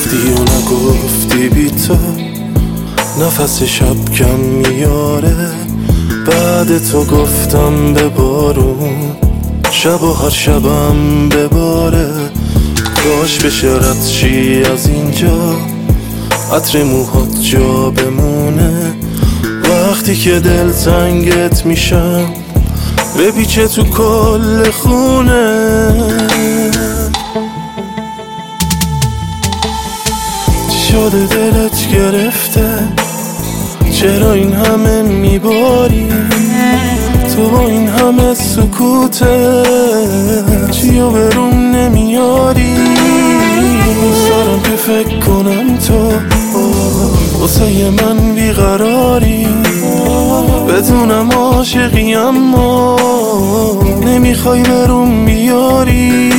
رفتی و نگفتی بی تو نفس شب کم میاره. بعد تو گفتم به بارون شب و هر شبم بباره. کاش بشه رد چی از اینجا عطر موهات جا بمونه. وقتی که دل تنگت میشم بپیچه تو کل خونه. چی شده دلت گرفته؟ چرا این همه میباری؟ تو با این همه سکوته چیو بروم نمیاری؟ سرم که فکر کنم تو واسه من بیقراری. بدونم عاشقی اما نمیخوای بروم بیاری.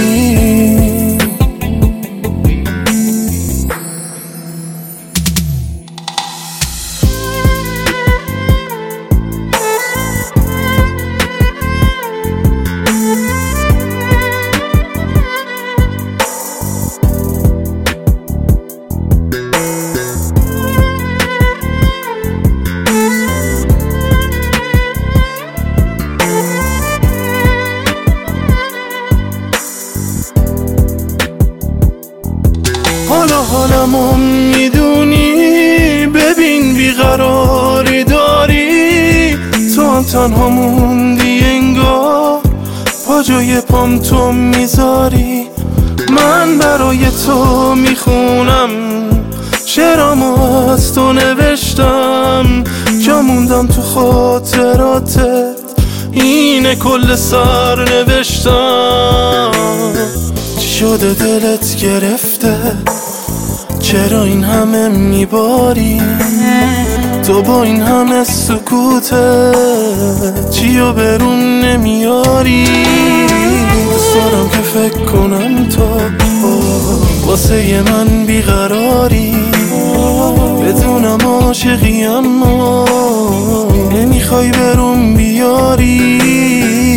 حالمو میدونی، ببین بیقراری داری. تو هم تنها موندی انگار، پا جای پام تو میذاری. من برای تو میخونم شعرامو از تو نوشتم. جا موندم تو خاطراتت، اینه کل سر نوشتم. چی شده دلت گرفته؟ چرا این همه میباری؟ تو با این همه سکوته چیو برون نمیاری؟ دوست دارم که فکر کنم تو واسه من بیقراری. بدونم عاشقی اما نمیخوای برون بیاری.